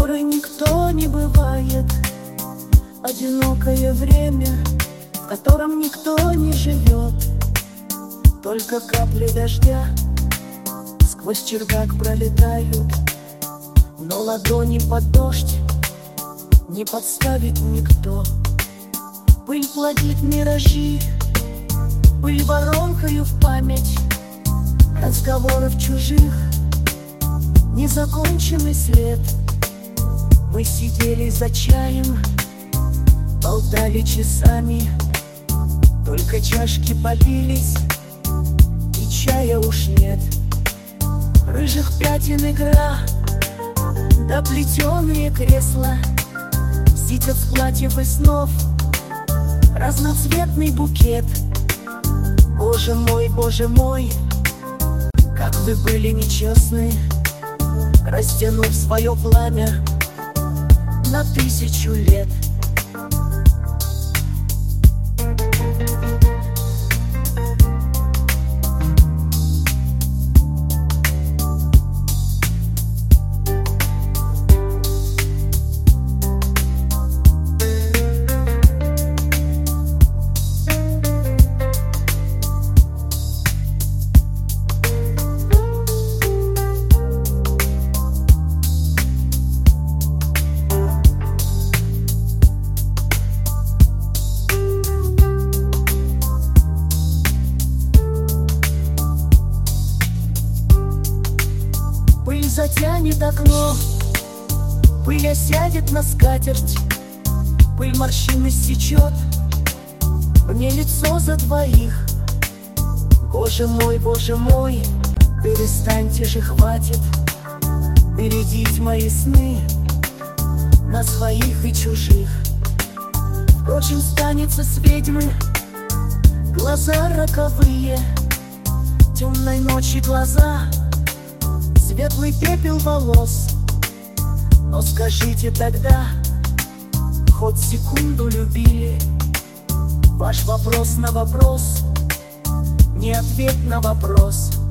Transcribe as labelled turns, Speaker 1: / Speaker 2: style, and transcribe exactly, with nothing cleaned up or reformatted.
Speaker 1: которой никто не бывает, одинокое время, в котором никто не живет. Только капли дождя сквозь чердак пролетают, но ладони под дождь не подставит никто. Пыль плодит миражи, пыль воронкою в память разговоров чужих, незаконченный след. Мы сидели за чаем, болтали часами, только чашки побились, и чая уж нет. Рыжих пятен игра, да плетеные кресла, сидят в платьев и снов разноцветный букет. Боже мой, боже мой, как вы были нечестны, растянув свое пламя на тысячу лет. Пыль затянет окно, пыль осядет на скатерть, пыль морщины сечет мне лицо за двоих. Боже мой, боже мой, перестаньте же, хватит бередить мои сны на своих и чужих. Впрочем, станется с ведьмы глаза роковые, темной ночи глаза, светлый пепел волос. Но скажите тогда, хоть секунду любили? Ваш вопрос на вопрос, не ответ на вопрос.